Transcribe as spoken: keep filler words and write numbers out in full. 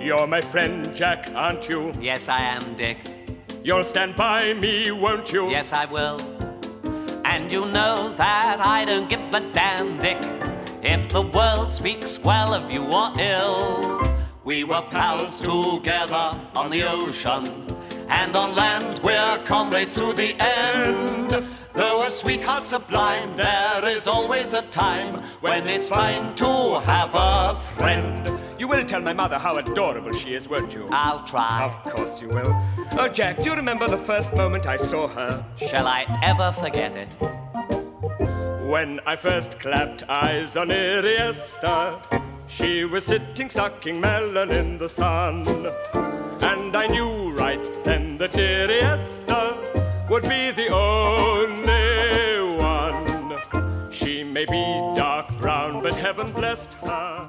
You're my friend, Jack, aren't you? Yes, I am, Dick. You'll stand by me, won't you? Yes, I will. And you know that I don't give a damn, Dick, if the world speaks well of you or ill. We were pals together on the ocean, and on land we're comrades to the end. Though a sweetheart sublime, there is always a time when it's fine to have a friend. You will tell my mother how adorable she is, won't you? I'll try. Of course you will. Oh, Jack, do you remember the first moment I saw her? Shall I ever forget it? When I first clapped eyes on Iriesta, she was sitting sucking melon in the sun. And I knew right then that Iriesta would be the only one. She may be dark brown, but heaven blessed her.